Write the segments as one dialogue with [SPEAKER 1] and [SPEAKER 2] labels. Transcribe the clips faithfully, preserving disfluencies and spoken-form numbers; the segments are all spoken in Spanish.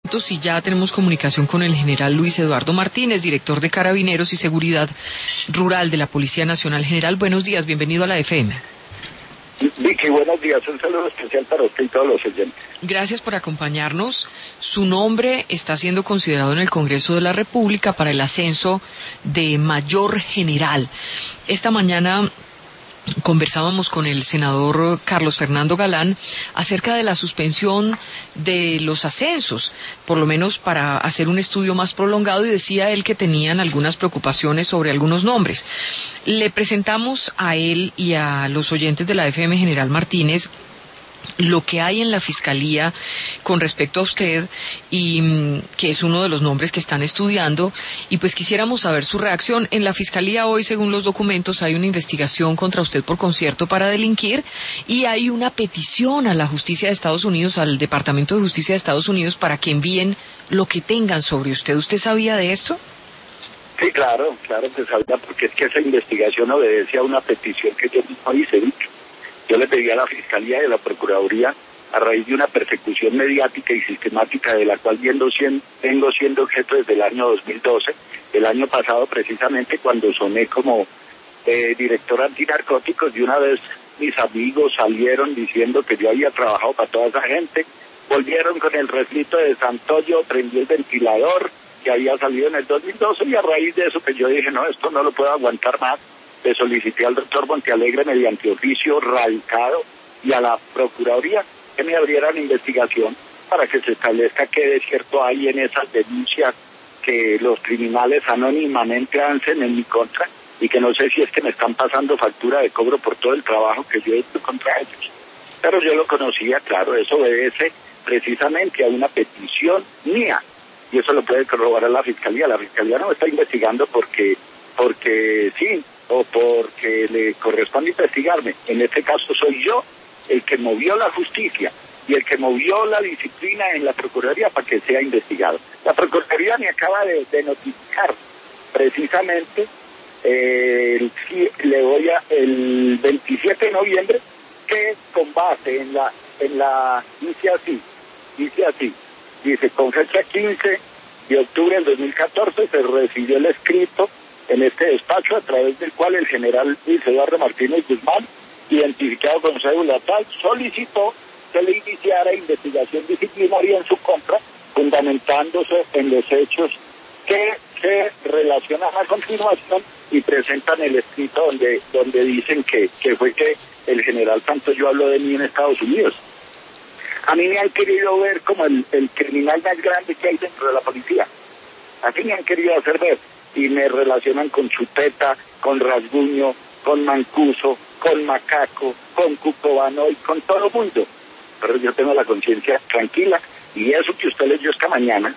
[SPEAKER 1] Y ya tenemos comunicación con el general Luis Eduardo Martínez, director de Carabineros y Seguridad Rural de la Policía Nacional. General, buenos días, bienvenido a la F M.
[SPEAKER 2] Vicky, buenos días, un saludo especial para usted y todos los oyentes.
[SPEAKER 1] Gracias por acompañarnos. Su nombre está siendo considerado en el Congreso de la República para el ascenso de mayor general. Esta mañana conversábamos con el senador Carlos Fernando Galán acerca de la suspensión de los ascensos, por lo menos para hacer un estudio más prolongado, y decía él que tenían algunas preocupaciones sobre algunos nombres. Le presentamos a él y a los oyentes de la F M, general Martínez, lo que hay en la Fiscalía con respecto a usted, y mmm, que es uno de los nombres que están estudiando, y pues quisiéramos saber su reacción. En la Fiscalía hoy, según los documentos, hay una investigación contra usted por concierto para delinquir, y hay una petición a la Justicia de Estados Unidos, al Departamento de Justicia de Estados Unidos, para que envíen lo que tengan sobre usted. ¿Usted sabía de esto?
[SPEAKER 2] Sí, claro, claro que sabía, porque es que esa investigación obedece a una petición que yo mismo hice, dicho. Yo le pedí a la Fiscalía y a la Procuraduría, a raíz de una persecución mediática y sistemática de la cual vengo siendo, vengo siendo objeto desde el año dos mil doce, el año pasado precisamente, cuando soné como eh, director antinarcóticos, de una vez mis amigos salieron diciendo que yo había trabajado para toda esa gente, volvieron con el refrito de Santoyo, prendí el ventilador que había salido en el dos mil doce, y a raíz de eso que yo dije, no, esto no lo puedo aguantar más. Le solicité al doctor Montealegre mediante oficio radicado y a la Procuraduría que me abrieran investigación para que se establezca qué de cierto hay en esas denuncias que los criminales anónimamente hacen en mi contra, y que no sé si es que me están pasando factura de cobro por todo el trabajo que yo he hecho contra ellos. Pero yo lo conocía, claro, eso obedece precisamente a una petición mía, y eso lo puede corroborar la Fiscalía. La Fiscalía no me está investigando porque, porque sí, o porque le corresponde investigarme. En este caso soy yo el que movió la justicia y el que movió la disciplina en la Procuraduría para que sea investigado. La Procuraduría me acaba de, de notificar precisamente eh, el, le voy a, el veintisiete de noviembre, que con base en la, en la, dice así, dice así, dice, con fecha quince de octubre del dos mil catorce se recibió el escrito en este despacho, a través del cual el general Luis Eduardo Martínez Guzmán, identificado con cédula tal, solicitó que le iniciara investigación disciplinaria en su contra, fundamentándose en los hechos que se relacionan a continuación y presentan el escrito donde donde dicen que, que fue que el general Santoyo habló de mí en Estados Unidos. A mí me han querido ver como el, el criminal más grande que hay dentro de la policía. Así me han querido hacer ver. Y me relacionan con Chupeta, con Rasguño, con Mancuso, con Macaco, con Cucobano y con todo el mundo. Pero yo tengo la conciencia tranquila, y eso que usted leyó esta mañana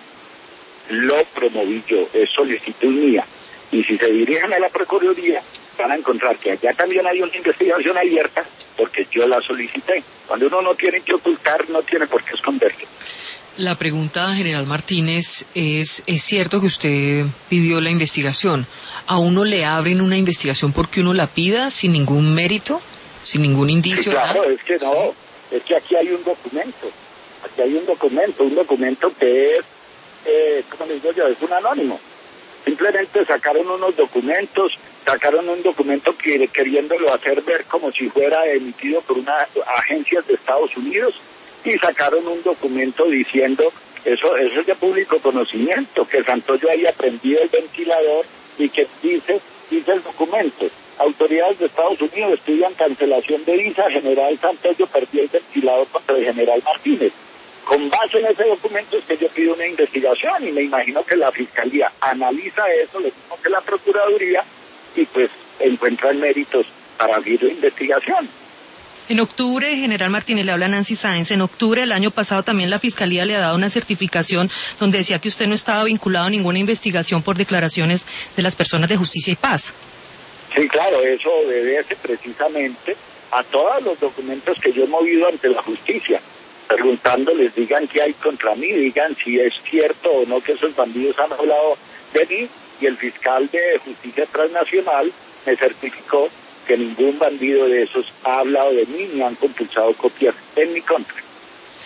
[SPEAKER 2] lo promoví yo, es solicitud mía. Y si se dirigen a la Procuraduría, van a encontrar que allá también hay una investigación abierta, porque yo la solicité. Cuando uno no tiene que ocultar, no tiene por qué esconderse.
[SPEAKER 1] La pregunta, general Martínez, es, ¿es cierto que usted pidió la investigación? ¿A uno le abren una investigación porque uno la pida sin ningún mérito, sin ningún indicio?
[SPEAKER 2] Sí, claro, nada? es que no, es que aquí hay un documento, aquí hay un documento, un documento que es, eh, ¿cómo les digo yo? Es un anónimo. Simplemente sacaron unos documentos, sacaron un documento que, queriéndolo hacer ver como si fuera emitido por una agencia de Estados Unidos, y sacaron un documento diciendo, eso, eso es de público conocimiento, que Santoyo había prendido el ventilador, y que dice, dice el documento, autoridades de Estados Unidos estudian cancelación de visa, general Santoyo perdió el ventilador contra el general Martínez. Con base en ese documento es que yo pido una investigación, y me imagino que la Fiscalía analiza eso, lo mismo que la Procuraduría, y pues encuentran méritos para abrir la investigación.
[SPEAKER 3] En octubre, general Martínez, le habla Nancy Sáenz, en octubre del año pasado también la Fiscalía le ha dado una certificación donde decía que usted no estaba vinculado a ninguna investigación por declaraciones de las personas de Justicia y Paz.
[SPEAKER 2] Sí, claro, eso obedece precisamente a todos los documentos que yo he movido ante la justicia, preguntándoles, digan qué hay contra mí, digan si es cierto o no que esos bandidos han hablado de mí, y el fiscal de Justicia Transnacional me certificó que ningún bandido de esos ha hablado de mí ni han compulsado copias en mi contra.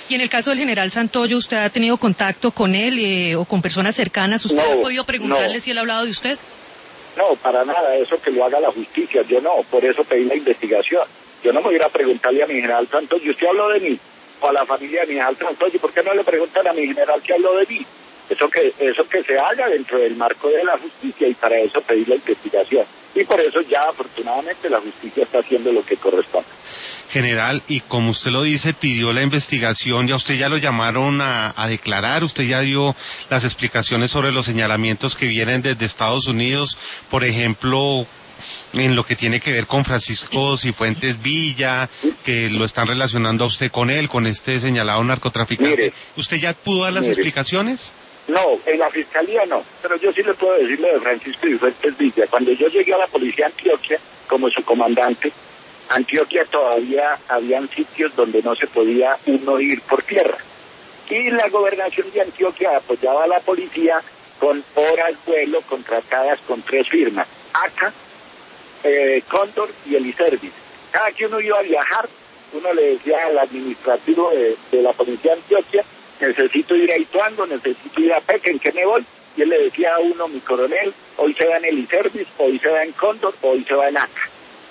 [SPEAKER 3] Y en el caso del general Santoyo, ¿usted ha tenido contacto con él eh, o con personas cercanas? ¿Usted
[SPEAKER 2] no,
[SPEAKER 3] ha podido preguntarle
[SPEAKER 2] no.
[SPEAKER 3] si él ha hablado de usted?
[SPEAKER 2] No, para nada, eso que lo haga la justicia, yo no, por eso pedí la investigación. Yo no me voy a ir a preguntarle a mi general Santoyo, ¿usted habló de mí? O a la familia de mi general Santoyo, ¿por qué no le preguntan a mi general que habló de mí? Eso que, eso que se haga dentro del marco de la justicia, y para eso pedí la investigación. Y por eso ya afortunadamente la justicia está haciendo lo que corresponde.
[SPEAKER 4] General, y como usted lo dice, pidió la investigación, ya usted ya lo llamaron a, a declarar, usted ya dio las explicaciones sobre los señalamientos que vienen desde Estados Unidos, por ejemplo, en lo que tiene que ver con Francisco Cifuentes Villa, que lo están relacionando a usted con él, con este señalado narcotraficante.
[SPEAKER 2] Mire,
[SPEAKER 4] ¿usted ya pudo dar las
[SPEAKER 2] mire.
[SPEAKER 4] explicaciones?
[SPEAKER 2] No, en la fiscalía no, pero yo sí le puedo decir lo de Francisco Cifuentes Villa. Cuando yo llegué a la policía de Antioquia como su comandante, Antioquia todavía habían sitios donde no se podía uno ir por tierra. Y la gobernación de Antioquia apoyaba a la policía con horas vuelo contratadas con tres firmas, A C A, eh, Cóndor y el Iservice. Cada que uno iba a viajar, uno le decía al administrativo de, de la policía de Antioquia, necesito ir a Ituango, necesito ir a Peque, ¿en qué me voy? Y él le decía a uno, mi coronel, hoy se va en el Iservice, hoy se va en Cóndor, hoy se va en A C A.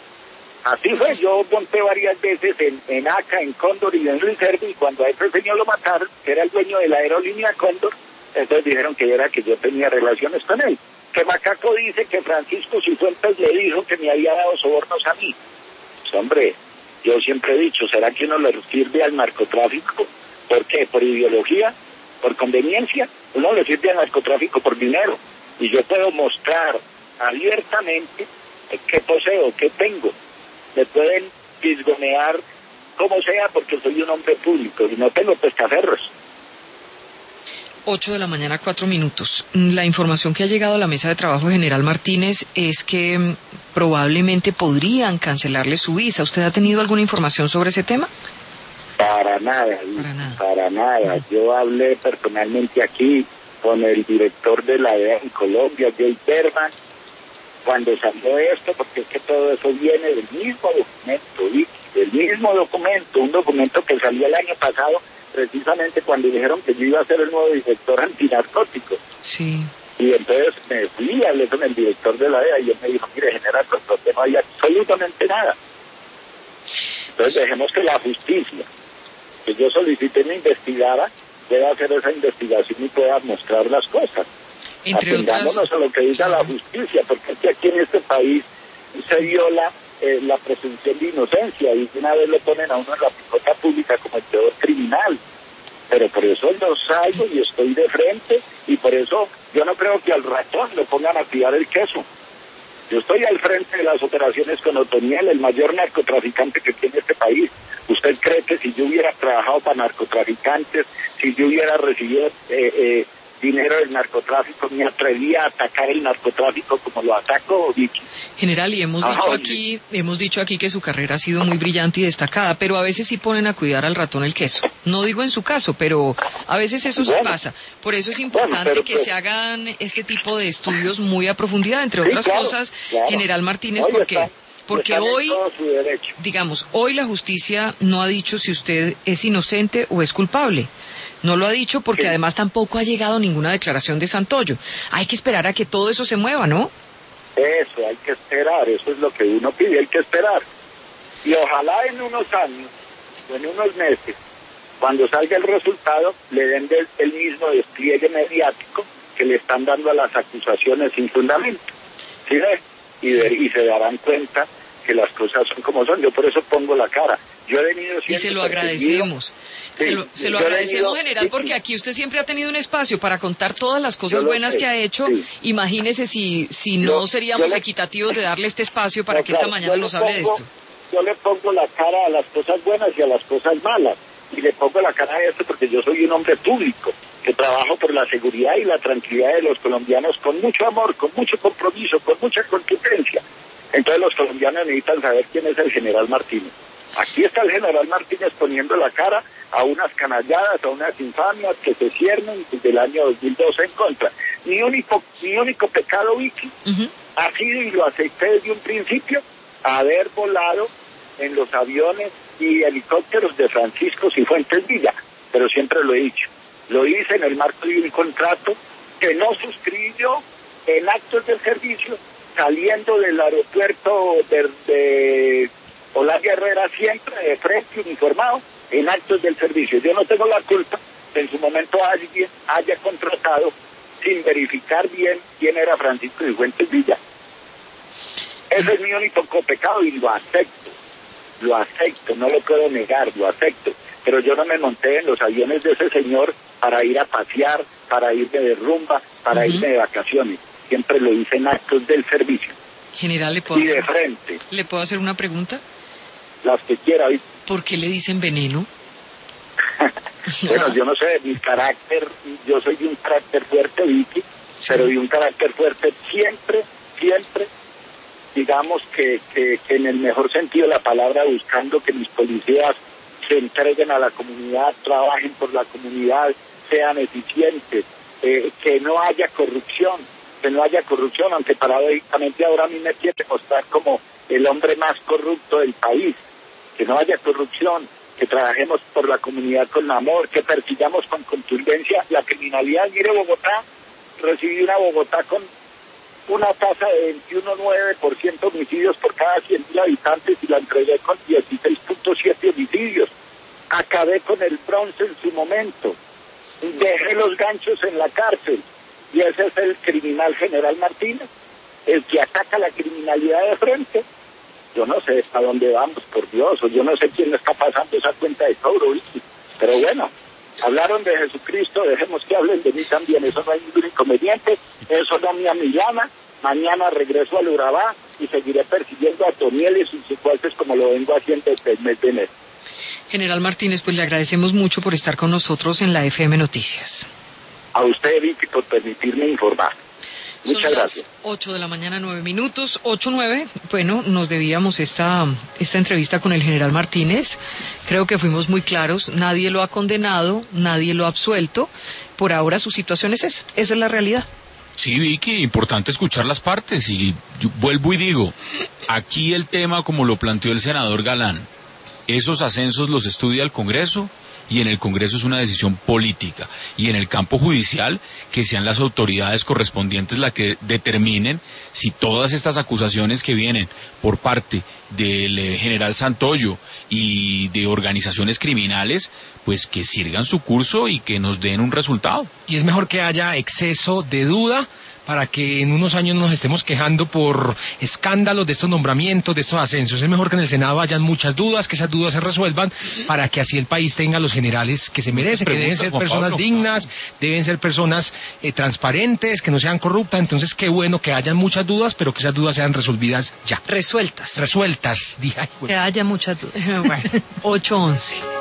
[SPEAKER 2] Así fue, yo monté varias veces en, en A C A, en Cóndor y en el Iservice, y cuando a ese señor lo mataron, que era el dueño de la aerolínea Cóndor, entonces dijeron que era que yo tenía relaciones con él. Que Macaco dice que Francisco Cifuentes le dijo que me había dado sobornos a mí. Pues hombre, yo siempre he dicho, ¿será que uno le sirve al narcotráfico? ¿Por qué? ¿Por ideología? ¿Por conveniencia? Uno le sirve al narcotráfico por dinero. Y yo puedo mostrar abiertamente qué poseo, qué tengo. Me pueden fisgonear como sea porque soy un hombre público y no tengo pescaferros.
[SPEAKER 1] Ocho de la mañana, cuatro minutos. La información que ha llegado a la mesa de trabajo de General Martínez es que mm, probablemente podrían cancelarle su visa. ¿Usted ha tenido alguna información sobre ese tema?
[SPEAKER 2] Para nada,
[SPEAKER 1] Para nada.
[SPEAKER 2] para nada. Yo hablé personalmente aquí con el director de la D E A en Colombia, Jay Berman, cuando salió esto, porque es que todo eso viene del mismo documento, Vicky, del mismo documento, un documento que salió el año pasado, precisamente cuando dijeron que yo iba a ser el nuevo director antinarcótico.
[SPEAKER 1] Sí.
[SPEAKER 2] Y entonces me fui y hablé con el director de la D E A y él me dijo, mire, general, no hay absolutamente nada. Entonces dejemos que la justicia, que yo solicité me investigara, pueda hacer esa investigación y pueda mostrar las cosas.
[SPEAKER 1] Entre
[SPEAKER 2] Atendándonos
[SPEAKER 1] otras...
[SPEAKER 2] a lo que diga la justicia, porque es que aquí en este país se viola eh, la presunción de inocencia y una vez le ponen a uno en la picota pública como el peor criminal. Pero por eso lo salgo y estoy de frente, y por eso yo no creo que al ratón lo pongan a tirar el queso. Yo estoy al frente de las operaciones con Otoniel, el mayor narcotraficante que tiene este país. ¿Usted cree que si yo hubiera trabajado para narcotraficantes, si yo hubiera recibido eh, eh, dinero del narcotráfico, me atrevía a atacar el narcotráfico como lo ataco, Vicky?
[SPEAKER 1] General, y hemos
[SPEAKER 2] Ajá,
[SPEAKER 1] dicho
[SPEAKER 2] oye.
[SPEAKER 1] aquí, hemos dicho aquí que su carrera ha sido muy brillante y destacada, pero a veces sí ponen a cuidar al ratón el queso. No digo en su caso, pero a veces eso
[SPEAKER 2] Bueno.
[SPEAKER 1] se pasa. Por eso es importante
[SPEAKER 2] Bueno, pero,
[SPEAKER 1] que
[SPEAKER 2] pues,
[SPEAKER 1] se hagan este tipo de estudios muy a profundidad, entre
[SPEAKER 2] Sí,
[SPEAKER 1] otras
[SPEAKER 2] claro,
[SPEAKER 1] cosas,
[SPEAKER 2] claro.
[SPEAKER 1] General Martínez,
[SPEAKER 2] Oye,
[SPEAKER 1] porque
[SPEAKER 2] está-
[SPEAKER 1] porque
[SPEAKER 2] están en
[SPEAKER 1] hoy,
[SPEAKER 2] todo su derecho.
[SPEAKER 1] digamos, hoy la justicia no ha dicho si usted es inocente o es culpable. No lo ha dicho porque
[SPEAKER 2] Sí.
[SPEAKER 1] además tampoco ha llegado ninguna declaración de Santoyo. Hay que esperar a que todo eso se mueva, ¿no?
[SPEAKER 2] Eso, hay que esperar, eso es lo que uno pide, hay que esperar. Y ojalá en unos años, o en unos meses, cuando salga el resultado, le den del- el mismo despliegue mediático que le están dando a las acusaciones sin fundamento. ¿Sí ve? Y, de- y se darán cuenta que las cosas son como son. Yo por eso pongo la cara. Yo he venido
[SPEAKER 1] Y
[SPEAKER 2] siendo
[SPEAKER 1] se lo
[SPEAKER 2] perseguido.
[SPEAKER 1] agradecemos. Se
[SPEAKER 2] Sí,
[SPEAKER 1] lo, se lo
[SPEAKER 2] yo he
[SPEAKER 1] agradecemos,
[SPEAKER 2] venido-
[SPEAKER 1] general,
[SPEAKER 2] sí,
[SPEAKER 1] porque
[SPEAKER 2] sí.
[SPEAKER 1] aquí usted siempre ha tenido un espacio para contar todas las cosas
[SPEAKER 2] Yo lo
[SPEAKER 1] buenas
[SPEAKER 2] sé,
[SPEAKER 1] que ha hecho.
[SPEAKER 2] sí.
[SPEAKER 1] Imagínese si, si
[SPEAKER 2] Yo-
[SPEAKER 1] no seríamos
[SPEAKER 2] yo le-
[SPEAKER 1] equitativos de darle este espacio para
[SPEAKER 2] No,
[SPEAKER 1] que esta
[SPEAKER 2] claro,
[SPEAKER 1] mañana
[SPEAKER 2] yo
[SPEAKER 1] nos
[SPEAKER 2] le
[SPEAKER 1] hable de
[SPEAKER 2] pongo-
[SPEAKER 1] esto.
[SPEAKER 2] Yo le pongo la cara a las cosas buenas y a las cosas malas. Y le pongo la cara a esto porque yo soy un hombre público, que trabajo por la seguridad y la tranquilidad de los colombianos con mucho amor, con mucho compromiso, con mucha contundencia. Entonces los colombianos necesitan saber quién es el general Martínez. Aquí está el general Martínez poniendo la cara a unas canalladas, a unas infamias que se ciernen desde el año dos mil doce en contra. Mi único, mi único pecado, Vicky,
[SPEAKER 1] Ujú.
[SPEAKER 2] ha sido, y lo acepté desde un principio, haber volado en los aviones y helicópteros de Francisco Cifuentes Villa. pero siempre lo he dicho. Lo hice en el marco de un contrato que no suscribí yo en actos del servicio, saliendo del aeropuerto de, de Olaya Herrera, siempre de frente, uniformado, en actos del servicio. Yo no tengo la culpa que en su momento alguien haya contratado sin verificar bien quién era Francisco Cifuentes Villa. Ese es mi único pecado y lo acepto, lo acepto, no lo puedo negar, lo acepto. Pero yo no me monté en los aviones de ese señor para ir a pasear, para irme de rumba, para uh-huh. irme de vacaciones. Siempre lo hice en actos del servicio.
[SPEAKER 1] General, ¿le puedo,
[SPEAKER 2] y de frente.
[SPEAKER 1] ¿Le puedo hacer una pregunta?
[SPEAKER 2] Las que quiera.
[SPEAKER 1] ¿Por qué le dicen veneno?
[SPEAKER 2] Bueno, yo no sé, mi carácter, yo soy de un carácter fuerte, Vicky, sí. pero de un carácter fuerte siempre, siempre, digamos que, que, que en el mejor sentido de la palabra, buscando que mis policías se entreguen a la comunidad, trabajen por la comunidad, sean eficientes, eh, que no haya corrupción, que no haya corrupción, aunque paradójicamente ahora a mí me quiere mostrar como el hombre más corrupto del país, que no haya corrupción, que trabajemos por la comunidad con amor, que persigamos con contundencia la criminalidad. Mire, Bogotá, recibí una Bogotá con una tasa de veintiuno coma nueve por ciento homicidios por cada cien mil habitantes y la entregué con dieciséis punto siete homicidios. Acabé con el bronce en su momento. Dejé los ganchos en la cárcel. Y ese es el criminal General Martínez, el que ataca la criminalidad de frente. Yo no sé a dónde vamos, por Dios, o yo no sé quién le está pasando esa cuenta de cobro, ¿viste? Pero bueno, hablaron de Jesucristo, dejemos que hablen de mí también, eso no hay ningún inconveniente, eso no me amillana. Mañana regreso al Urabá y seguiré persiguiendo a Toniel y sus secuaces como lo vengo haciendo desde el mes de enero.
[SPEAKER 1] General Martínez, pues le agradecemos mucho por estar con nosotros en la F M Noticias.
[SPEAKER 2] A usted, Vicky, por permitirme informar. Muchas
[SPEAKER 1] Son
[SPEAKER 2] gracias.
[SPEAKER 1] Las ocho de la mañana, nueve minutos, ocho nueve. Bueno, nos debíamos esta, esta entrevista con el general Martínez. Creo que fuimos muy claros. Nadie lo ha condenado, nadie lo ha absuelto. Por ahora su situación es esa. Esa es la realidad.
[SPEAKER 5] Sí, Vicky, importante escuchar las partes. Y yo vuelvo y digo, aquí el tema, como lo planteó el senador Galán, esos ascensos los estudia el Congreso. Y en el Congreso es una decisión política. Y en el campo judicial, que sean las autoridades correspondientes las que determinen si todas estas acusaciones que vienen por parte del eh, general Santoyo y de organizaciones criminales, pues que sigan su curso y que nos den un resultado.
[SPEAKER 6] Y es mejor que haya exceso de duda para que en unos años nos estemos quejando por escándalos de estos nombramientos, de estos ascensos. Es mejor que en el Senado hayan muchas dudas, que esas dudas se resuelvan, para que así el país tenga los generales que se merecen, que deben ser personas dignas, deben ser personas eh, transparentes, que no sean corruptas. Entonces, qué bueno que hayan muchas dudas, pero que esas dudas sean resolvidas ya.
[SPEAKER 1] Resueltas.
[SPEAKER 6] Resueltas, dije. Ay,
[SPEAKER 3] que haya muchas dudas.
[SPEAKER 1] Bueno, ocho once.